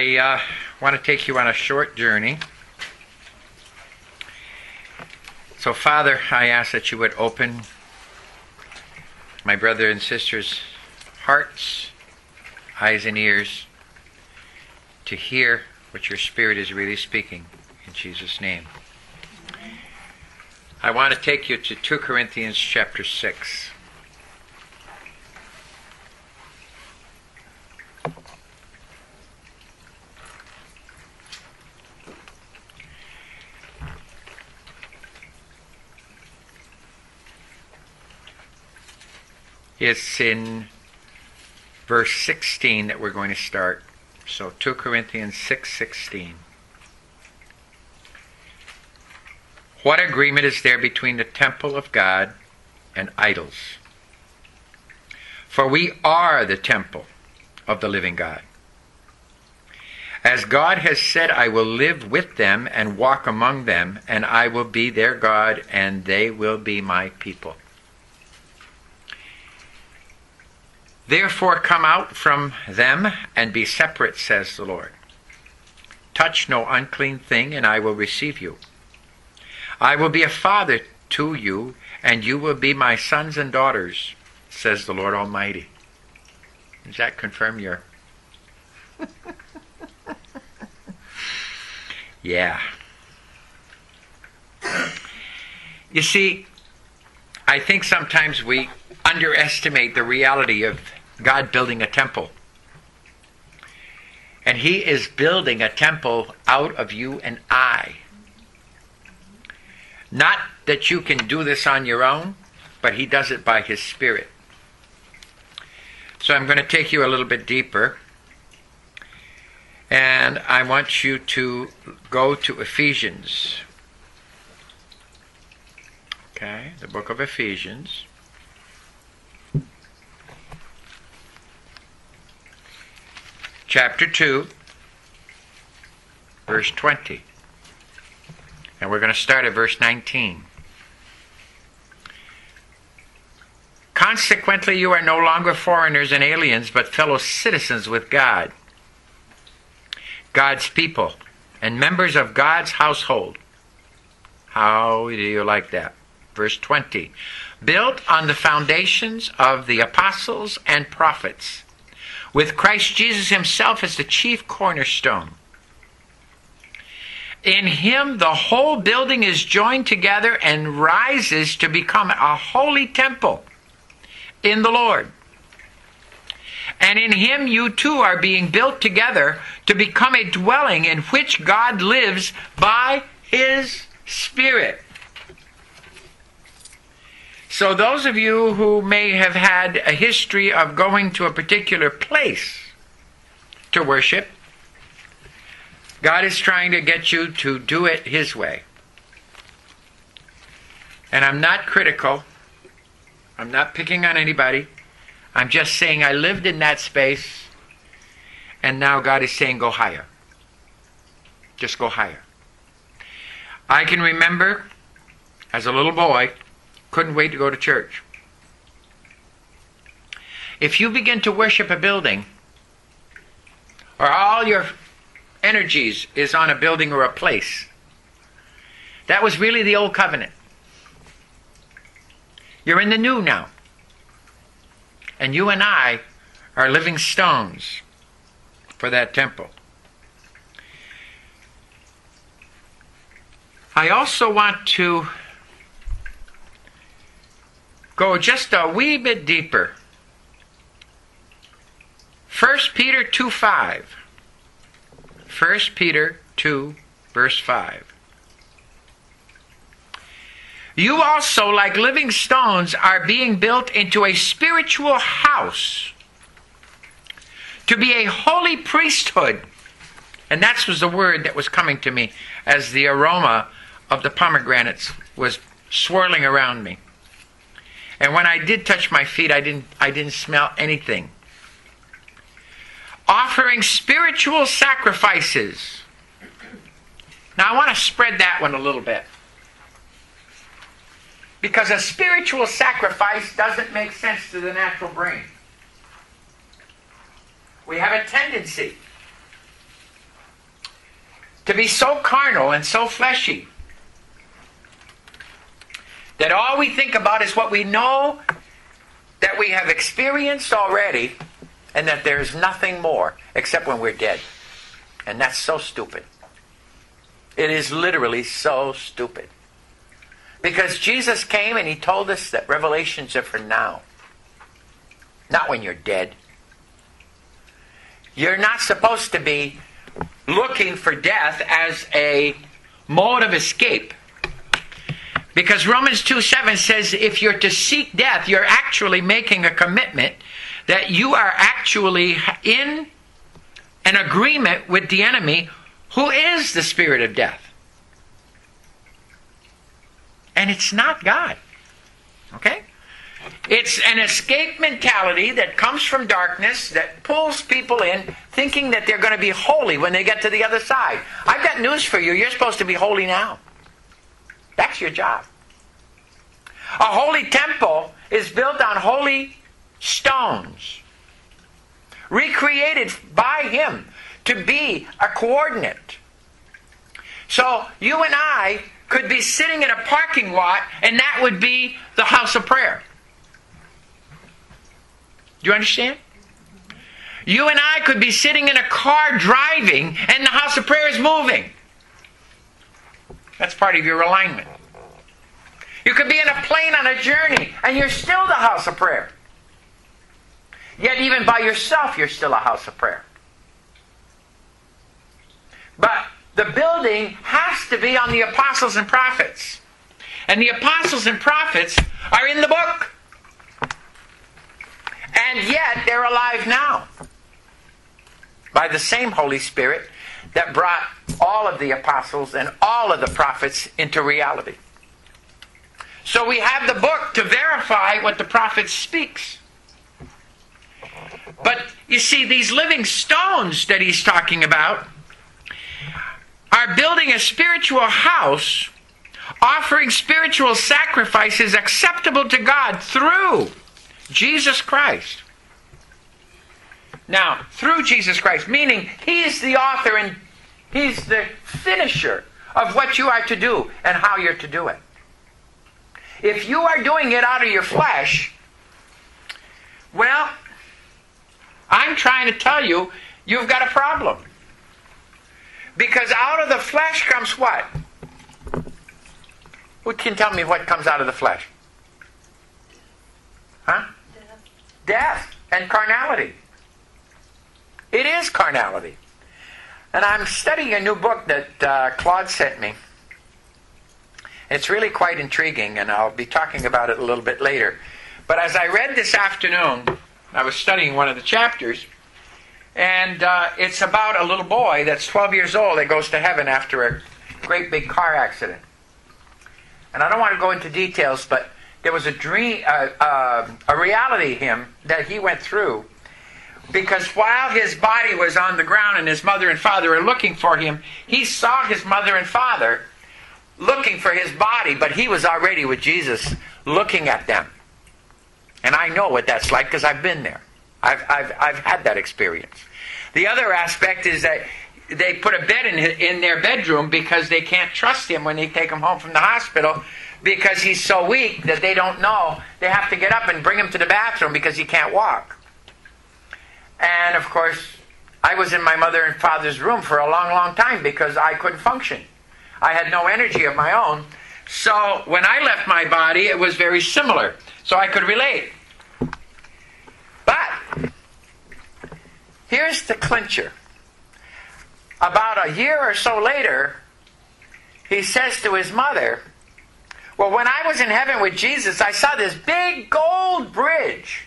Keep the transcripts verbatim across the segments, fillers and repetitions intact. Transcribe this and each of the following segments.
I uh, want to take you on a short journey. So, Father, I ask that you would open my brother and sisters' hearts, eyes and ears to hear what your Spirit is really speaking, in Jesus' name. I want to take you to Second Corinthians chapter six. It's in verse sixteen that we're going to start. So Second Corinthians six sixteen. What agreement is there between the temple of God and idols? For we are the temple of the living God. As God has said, I will live with them and walk among them, and I will be their God, and they will be my people. Therefore come out from them and be separate, says the Lord. Touch no unclean thing, and I will receive you. I will be a father to you, and you will be my sons and daughters, says the Lord Almighty. Does that confirm your... Yeah. You see, I think sometimes we underestimate the reality of God building a temple. And He is building a temple out of you and I. Not that you can do this on your own, but He does it by His Spirit. So I'm going to take you a little bit deeper. And I want you to go to Ephesians. Okay, the book of Ephesians. Chapter two, verse twenty. And we're going to start at verse nineteen. Consequently, you are no longer foreigners and aliens, but fellow citizens with God, God's people, and members of God's household. How do you like that? Verse twenty. Built on the foundations of the apostles and prophets, with Christ Jesus Himself as the chief cornerstone. In Him the whole building is joined together and rises to become a holy temple in the Lord. And in Him you too are being built together to become a dwelling in which God lives by His Spirit. So those of you who may have had a history of going to a particular place to worship, God is trying to get you to do it His way. And I'm not critical. I'm not picking on anybody. I'm just saying I lived in that space, and now God is saying go higher. Just go higher. I can remember as a little boy, couldn't wait to go to church. If you begin to worship a building, or all your energies is on a building or a place, that was really the old covenant. You're in the new now. And you and I are living stones for that temple. I also want to go just a wee bit deeper. First Peter two five. First Peter two, verse five. You also, like living stones, are being built into a spiritual house to be a holy priesthood. And that was the word that was coming to me as the aroma of the pomegranates was swirling around me. And when I did touch my feet, I didn't, I didn't smell anything. Offering spiritual sacrifices. Now I want to spread that one a little bit. Because a spiritual sacrifice doesn't make sense to the natural brain. We have a tendency to be so carnal and so fleshy that all we think about is what we know that we have experienced already, and that there is nothing more except when we're dead. And that's so stupid. It is literally so stupid. Because Jesus came and He told us that revelations are for now. Not when you're dead. You're not supposed to be looking for death as a mode of escape. Because Romans two seven says if you're to seek death, you're actually making a commitment that you are actually in an agreement with the enemy, who is the spirit of death. And it's not God. Okay? It's an escape mentality that comes from darkness, that pulls people in, thinking that they're going to be holy when they get to the other side. I've got news for you. You're supposed to be holy now. That's your job. A holy temple is built on holy stones, recreated by Him to be a coordinate. So you and I could be sitting in a parking lot, and that would be the house of prayer. Do you understand? You and I could be sitting in a car driving, and the house of prayer is moving. That's part of your alignment. You could be in a plane on a journey, and you're still the house of prayer. Yet even by yourself, you're still a house of prayer. But the building has to be on the apostles and prophets. And the apostles and prophets are in the book. And yet they're alive now. By the same Holy Spirit that brought all of the apostles and all of the prophets into reality. So we have the book to verify what the prophet speaks. But you see, these living stones that he's talking about are building a spiritual house, offering spiritual sacrifices acceptable to God through Jesus Christ. Now, through Jesus Christ, meaning He's the author and He's the finisher of what you are to do and how you're to do it. If you are doing it out of your flesh, well, I'm trying to tell you, you've got a problem. Because out of the flesh comes what? Who can tell me what comes out of the flesh? Huh? Death. Death and carnality. It is carnality. And I'm studying a new book that uh, Claude sent me. It's really quite intriguing, and I'll be talking about it a little bit later. But as I read this afternoon, I was studying one of the chapters, and uh, it's about a little boy that's twelve years old that goes to heaven after a great big car accident. And I don't want to go into details, but there was a dream, uh, uh, a reality hymn that he went through, because while his body was on the ground and his mother and father were looking for him, he saw his mother and father looking for his body, but he was already with Jesus looking at them. And I know what that's like because I've been there. I've, I've, I've had that experience. The other aspect is that they put a bed in, in their bedroom because they can't trust him when they take him home from the hospital, because he's so weak that they don't know. They have to get up and bring him to the bathroom because he can't walk. And of course, I was in my mother and father's room for a long, long time because I couldn't function. I had no energy of my own. So when I left my body, it was very similar. So I could relate. But here's the clincher. About a year or so later, he says to his mother, well, when I was in heaven with Jesus, I saw this big gold bridge.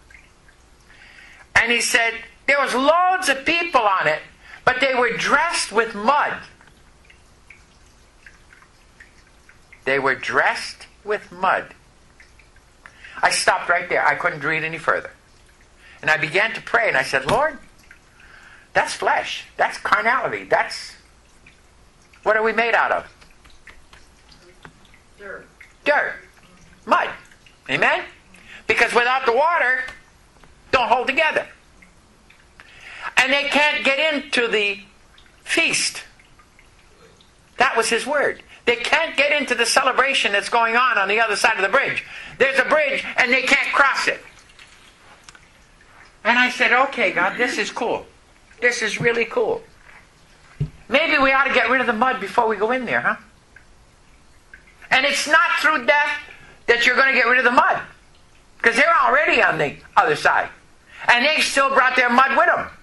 And he said, there was loads of people on it, but they were dressed with mud. They were dressed with mud. I stopped right there. I couldn't read any further. And I began to pray, and I said, Lord, that's flesh. That's carnality. That's, what are we made out of? Dirt. Dirt. Mud. Amen? Because without the water, don't hold together. And they can't get into the feast That was his word. They can't get into the celebration that's going on on the other side of the bridge. There's a bridge and they can't cross it. And I said, okay, God, this is cool. This is really cool. Maybe we ought to get rid of the mud before we go in there, huh? And it's not through death that you're going to get rid of the mud. Because they're already on the other side. And they still brought their mud with them.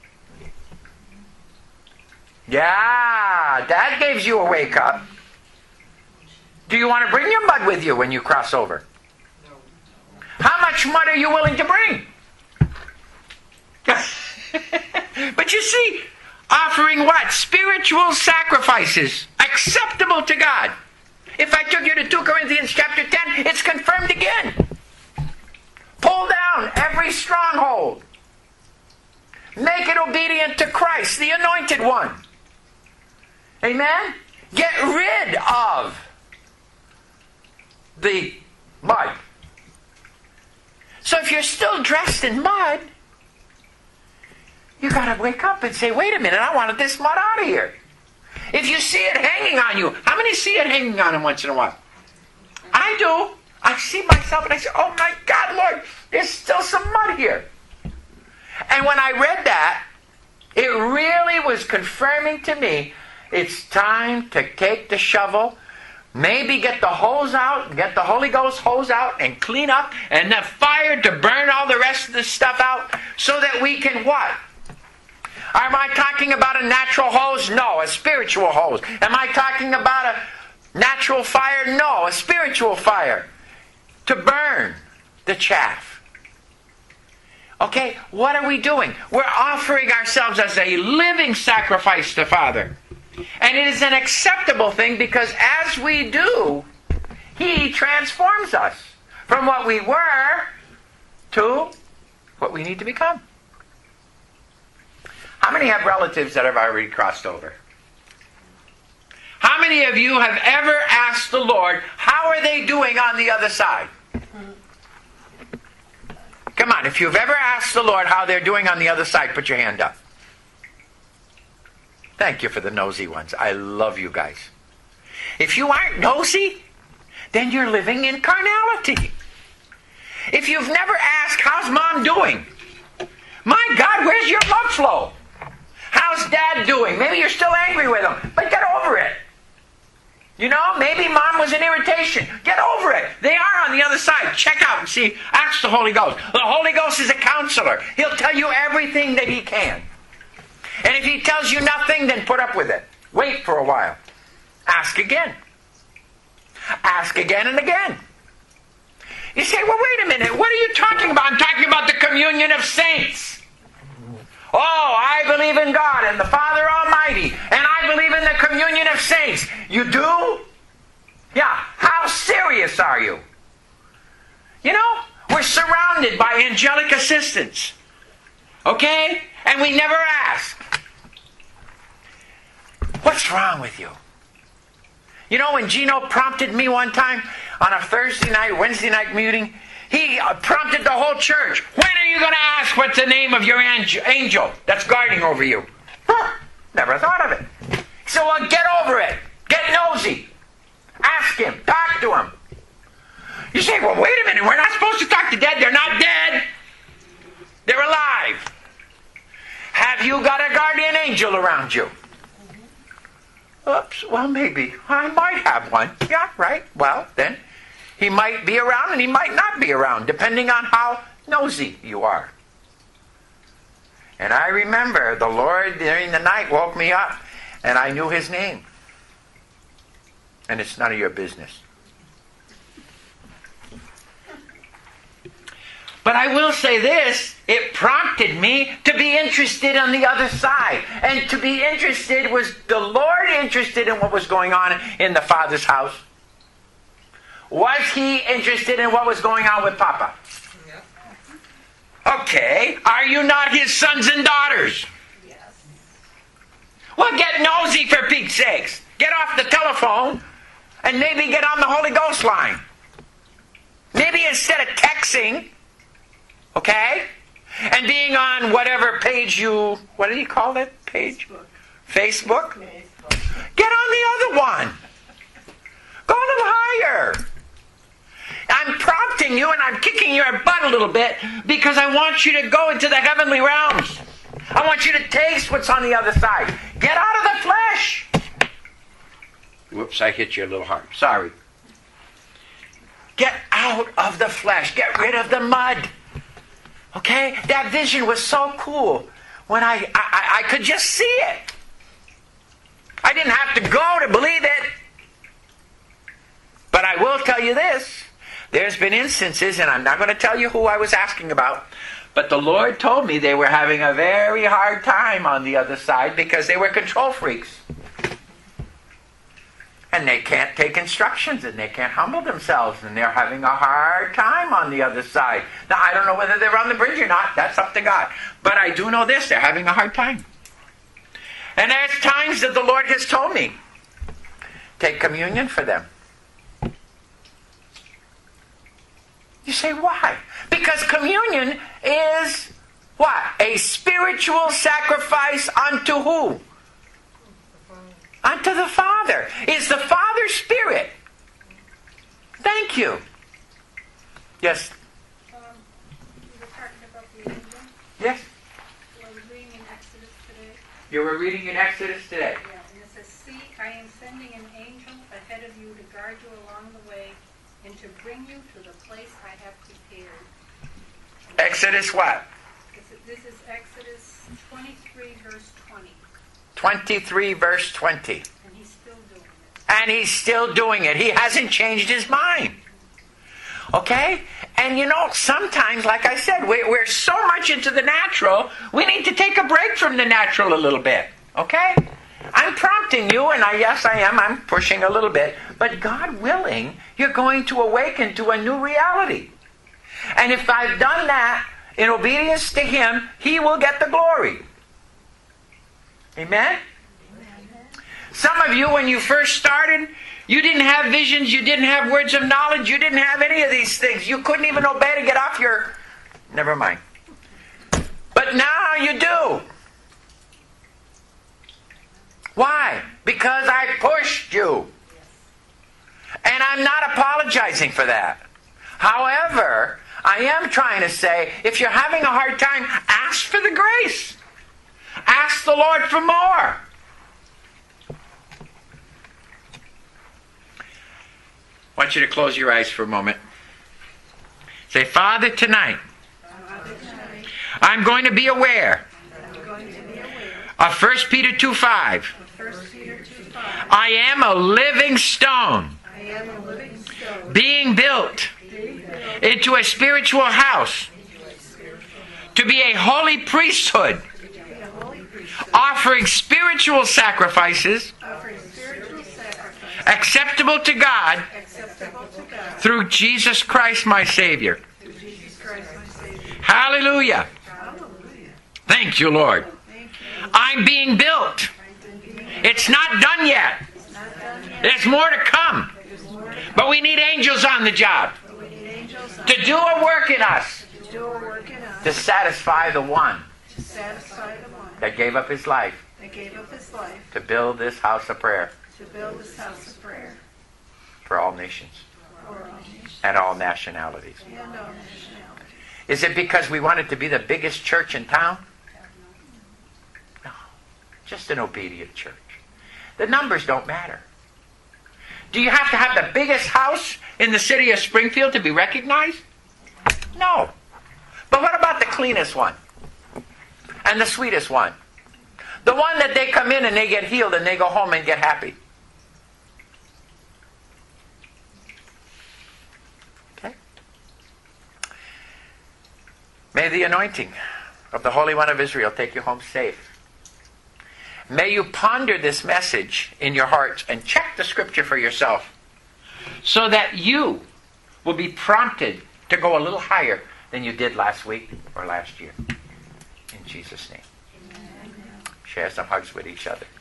Yeah, that gives you a wake up. Do you want to bring your mud with you when you cross over? How much mud are you willing to bring? But you see, offering what? Spiritual sacrifices, acceptable to God. If I took you to Second Corinthians chapter ten, it's confirmed again. Pull down every stronghold. Make it obedient to Christ, the Anointed One. Amen? Get rid of the mud. So if you're still dressed in mud, you got to wake up and say, wait a minute, I wanted this mud out of here. If you see it hanging on you, how many see it hanging on them once in a while? I do. I see myself and I say, oh my God, Lord, there's still some mud here. And when I read that, it really was confirming to me, it's time to take the shovel, maybe get the hose out, get the Holy Ghost hose out and clean up, and the fire to burn all the rest of the stuff out so that we can what? Am I talking about a natural hose? No, a spiritual hose. Am I talking about a natural fire? No, a spiritual fire. To burn the chaff. Okay, what are we doing? We're offering ourselves as a living sacrifice to Father. And it is an acceptable thing because as we do, He transforms us from what we were to what we need to become. How many have relatives that have already crossed over? How many of you have ever asked the Lord, how are they doing on the other side? Come on, if you've ever asked the Lord how they're doing on the other side, put your hand up. Thank you for the nosy ones. I love you guys. If you aren't nosy, then you're living in carnality. If you've never asked, how's Mom doing? My God, where's your love flow? How's Dad doing? Maybe you're still angry with him, but get over it. You know, maybe Mom was an irritation. Get over it. They are on the other side. Check out and see. Ask the Holy Ghost. The Holy Ghost is a counselor. He'll tell you everything that He can. And if He tells you nothing, then put up with it. Wait for a while. Ask again. Ask again and again. You say, well, wait a minute. What are you talking about? I'm talking about the communion of saints. Oh, I believe in God and the Father Almighty, and I believe in the communion of saints. You do? Yeah. How serious are you? You know, we're surrounded by angelic assistants. Okay? And we never ask. What's wrong with you? You know, when Gino prompted me one time on a Thursday night, Wednesday night meeting, he prompted the whole church. When are you going to ask what's the name of your angel that's guarding over you? Huh, never thought of it. So well, get over it. Get nosy. Ask him. Talk to him. You say, well, wait a minute. We're not supposed to talk to dead. They're not dead. They're alive. Have you got a guardian angel around you? Oops, well, maybe. I might have one. Yeah, right. Well, then, he might be around and he might not be around, depending on how nosy you are. And I remember the Lord during the night woke me up, and I knew His name. And it's none of your business. But I will say this, it prompted me to be interested on the other side. And to be interested, was the Lord interested in what was going on in the Father's house? Was He interested in what was going on with Papa? Yeah. Okay, are you not His sons and daughters? Yes. Well, get nosy for Pete's sakes. Get off the telephone and maybe get on the Holy Ghost line. Maybe instead of texting, okay? And being on whatever page you, what do you call that page? Facebook. Facebook. Facebook. Get on the other one. Go a little higher. I'm prompting you and I'm kicking your butt a little bit because I want you to go into the heavenly realms. I want you to taste what's on the other side. Get out of the flesh. Whoops, I hit you a little hard. Sorry. Get out of the flesh. Get rid of the mud. Okay? That vision was so cool when I, I, I could just see it. I didn't have to go to believe it. But I will tell you this. There's been instances, and I'm not going to tell you who I was asking about, but the Lord told me they were having a very hard time on the other side because they were control freaks. And they can't take instructions, and they can't humble themselves, and they're having a hard time on the other side. Now, I don't know whether they're on the bridge or not. That's up to God. But I do know this. They're having a hard time. And there's times that the Lord has told me, take communion for them. You say, why? Because communion is what? A spiritual sacrifice unto who? Unto the Father. Is the Father Spirit? Thank you. Yes? Um, you were talking about the angel. Yes? I was reading in Exodus today. You were reading in Exodus today. Yeah, and it says, see, I am sending an angel ahead of you to guard you along the way and to bring you to the place I have prepared. Exodus what? This is Exodus twenty-three, verse twenty. twenty-three, verse twenty. And he's still doing it. And he's still doing it. He hasn't changed his mind. Okay? And you know, sometimes, like I said, we, we're so much into the natural, we need to take a break from the natural a little bit. Okay? I'm prompting you, and I, yes, I am. I'm pushing a little bit. But God willing, you're going to awaken to a new reality. And if I've done that in obedience to Him, He will get the glory. Amen? Some of you, when you first started, you didn't have visions, you didn't have words of knowledge, you didn't have any of these things. You couldn't even obey to get off your... Never mind. But now you do. Why? Because I pushed you. And I'm not apologizing for that. However, I am trying to say, if you're having a hard time, ask for the grace. Ask the Lord for more. I want you to close your eyes for a moment. Say, Father, tonight, I'm going to be aware of First Peter two five. I am a living stone being built into a spiritual house to be a holy priesthood, offering spiritual sacrifices acceptable to God through Jesus Christ my Savior. Hallelujah. Thank you, Lord. I'm being built. It's not done yet. There's more to come. But we need angels on the job to do a work in us to satisfy the one that gave up his life to build this house of prayer for all nations and all nationalities. Is it because we wanted to be the biggest church in town? No. Just an obedient church. The numbers don't matter. Do you have to have the biggest house in the city of Springfield to be recognized? No. But what about the cleanest one? And the sweetest one? The one that they come in and they get healed and they go home and get happy. Okay? May the anointing of the Holy One of Israel take you home safe. May you ponder this message in your hearts and check the scripture for yourself so that you will be prompted to go a little higher than you did last week or last year. In Jesus' name. Share some hugs with each other.